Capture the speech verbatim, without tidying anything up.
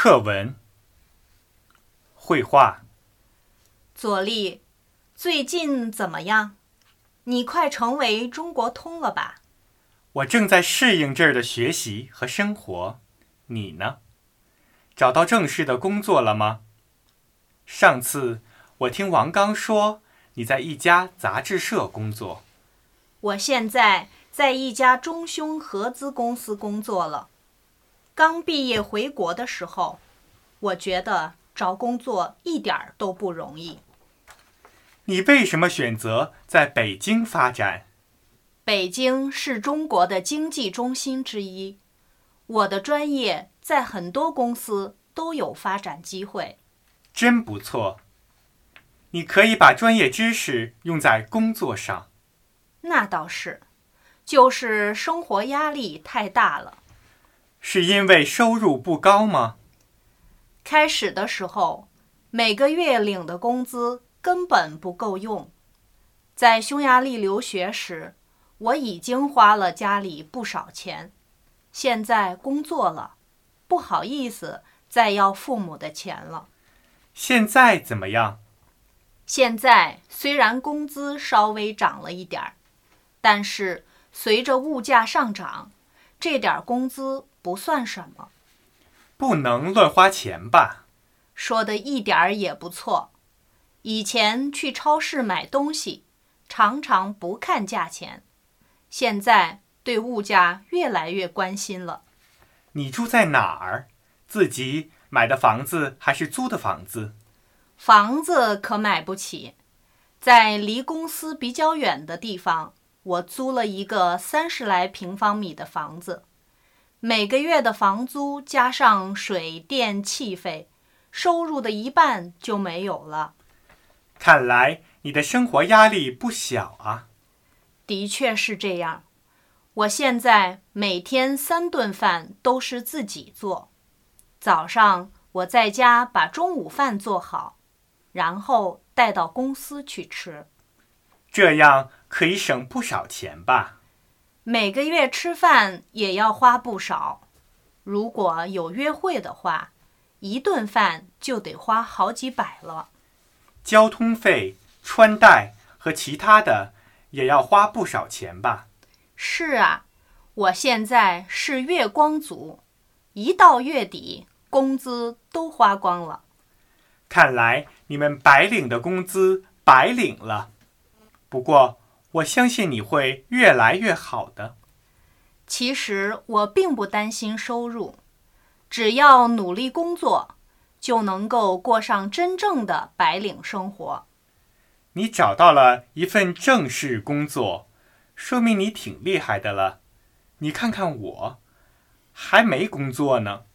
课文、绘画。 左立，最近怎么样？你快成为中国通了吧？ 我正在适应这儿的学习和生活，你呢？找到正式的工作了吗？上次我听王刚说你在一家杂志社工作。 我现在在一家中胸合资公司工作了。刚毕业回国的时候，我觉得找工作一点儿都不容易。 你为什么选择在北京发展？ 北京是中国的经济中心之一，我的专业在很多公司都有发展机会。 真不错。你可以把专业知识用在工作上。 那倒是，就是生活压力太大了。 是因为收入不高吗？ 开始的时候，每个月领的工资根本不够用。在匈牙利留学时，我已经花了家里不少钱，现在工作了，不好意思再要父母的钱了。 现在怎么样？ 现在虽然工资稍微涨了一点儿，但是随着物价上涨，这点工资不算什么。 不能乱花钱吧？ 说的一点儿也不错。以前去超市买东西，常常不看价钱，现在对物价越来越关心了。 你住在哪儿？自己买的房子还是租的房子？ 房子可买不起，在离公司比较远的地方，我租了一个三十来平方米的房子，每个月的房租加上水电气费，收入的一半就没有了。 看来你的生活压力不小啊。 的确是这样。我现在每天三顿饭都是自己做，早上我在家把中午饭做好，然后带到公司去吃。 这样可以省不少钱吧？ 每个月吃饭也要花不少，如果有约会的话，一顿饭就得花好几百了。 交通费、穿戴和其他的也要花不少钱吧？ 是啊，我现在是月光族，一到月底工资都花光了。 看来你们白领的工资白领了。不过我相信你会越来越好的。 其实我并不担心收入，只要努力工作，就能够过上真正的白领生活。 你找到了一份正式工作，说明你挺厉害的了。你看看我，还没工作呢。